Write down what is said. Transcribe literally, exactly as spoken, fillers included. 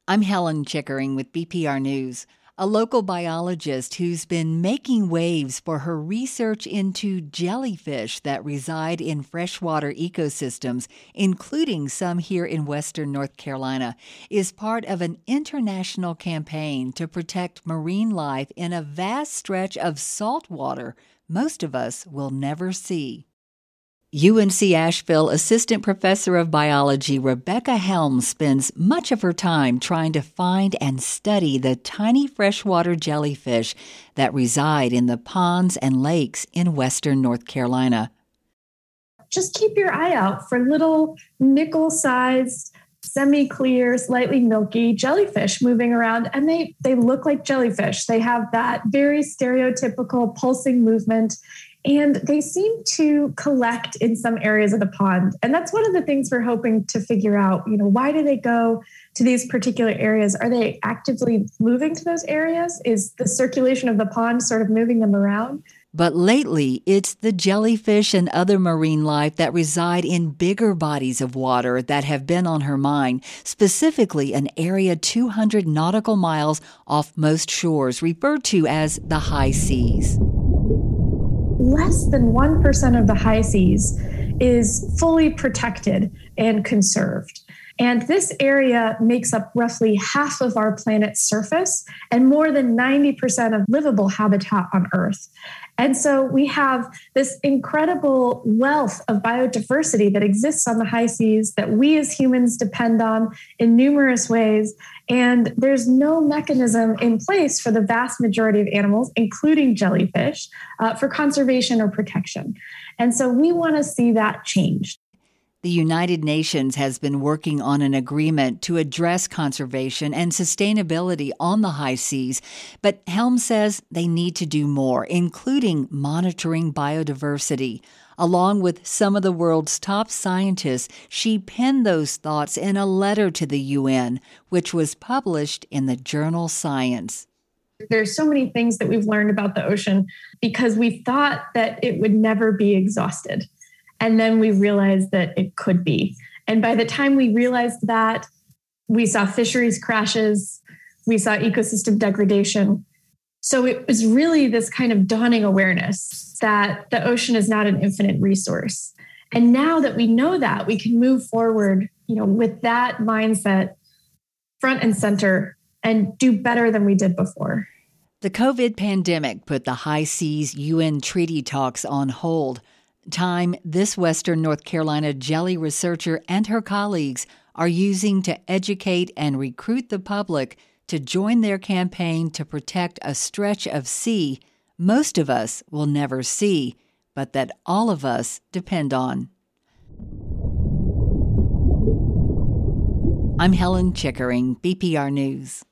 I'm Helen Chickering with B P R News. A local biologist who's been making waves for her research into jellyfish that reside in freshwater ecosystems, including some here in western North Carolina, is part of an international campaign to protect marine life in a vast stretch of salt water most of us will never see. U N C Asheville Assistant Professor of Biology Rebecca Helms spends much of her time trying to find and study the tiny freshwater jellyfish that reside in the ponds and lakes in western North Carolina. Just keep your eye out for little nickel-sized, semi-clear, slightly milky jellyfish moving around, and they, they look like jellyfish. They have that very stereotypical pulsing movement, and they seem to collect in some areas of the pond. And that's one of the things we're hoping to figure out. You know, why do they go to these particular areas? Are they actively moving to those areas? Is the circulation of the pond sort of moving them around? But lately, it's the jellyfish and other marine life that reside in bigger bodies of water that have been on her mind, specifically an area two hundred nautical miles off most shores, referred to as the high seas. Less than one percent of the high seas is fully protected and conserved. And this area makes up roughly half of our planet's surface and more than ninety percent of livable habitat on Earth. And so we have this incredible wealth of biodiversity that exists on the high seas that we as humans depend on in numerous ways. And there's no mechanism in place for the vast majority of animals, including jellyfish, uh, for conservation or protection. And so we want to see that changed. The United Nations has been working on an agreement to address conservation and sustainability on the high seas, but Helms says they need to do more, including monitoring biodiversity. Along with some of the world's top scientists, she penned those thoughts in a letter to the U N, which was published in the journal Science. There's so many things that we've learned about the ocean because we thought that it would never be exhausted. And then we realized that it could be. And by the time we realized that, we saw fisheries crashes, we saw ecosystem degradation. So it was really this kind of dawning awareness that the ocean is not an infinite resource. And now that we know that, we can move forward, you know, with that mindset front and center and do better than we did before. The COVID pandemic put the high seas U N treaty talks on hold. Time this western North Carolina jelly researcher and her colleagues are using to educate and recruit the public to join their campaign to protect a stretch of sea most of us will never see, but that all of us depend on. I'm Helen Chickering, B P R News.